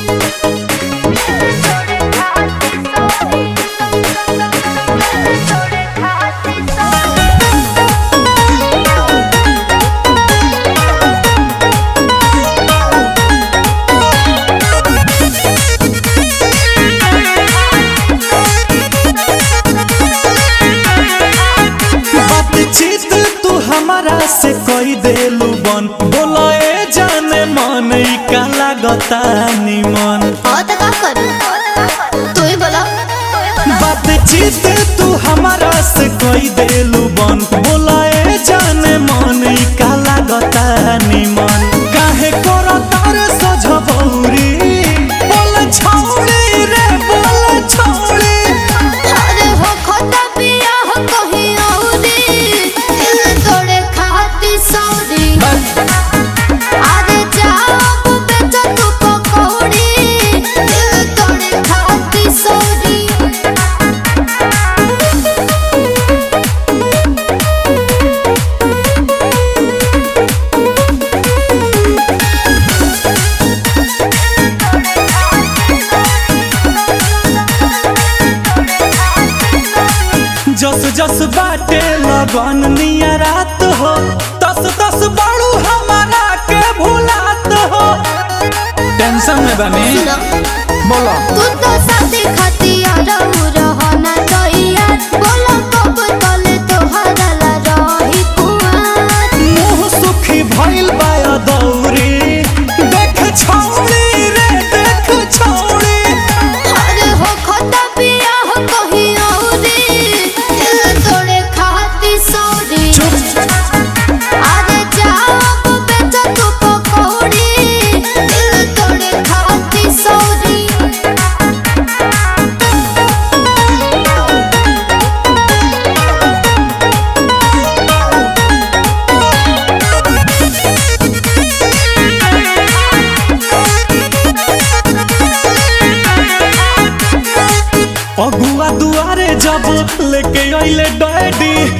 हमारा से कोई देलू बन बोलाए जाने मन का लागता निमन तू ही बोला बातचीत तू हमारा से कोई देलू बन बोलाए जाने मन का लागता निमन काहे करो तारे सजबौरी बोल छौड़ी रे बोल छौड़ी अरे हो खोता पिया हो कहीं औरी दिल तोड़े खाती सौरी अरे जाओ बेटा तू पकौड़ी दिल तोड़े खाती सौरी जस जस बाटे लगन निया रात हो तस तस बड़ू हमारा के भुलात हो टेंशन में बनी बोलो तू तो शादी खाती रहना तैयार बोलो कब तले तोहरा ला रही कुआर मुँह सुखी भइल बाया दौरी देख छौड़ी रे देख छौड़ी अरे हो खोता पिया हो कहीं औरी दिल तोड़े खाती सौरी अरे जाओ बेटा तू पकौड़ी दिल तोड़े खाती सौरी अगुआ दुआरे जब लेके अइले डैडी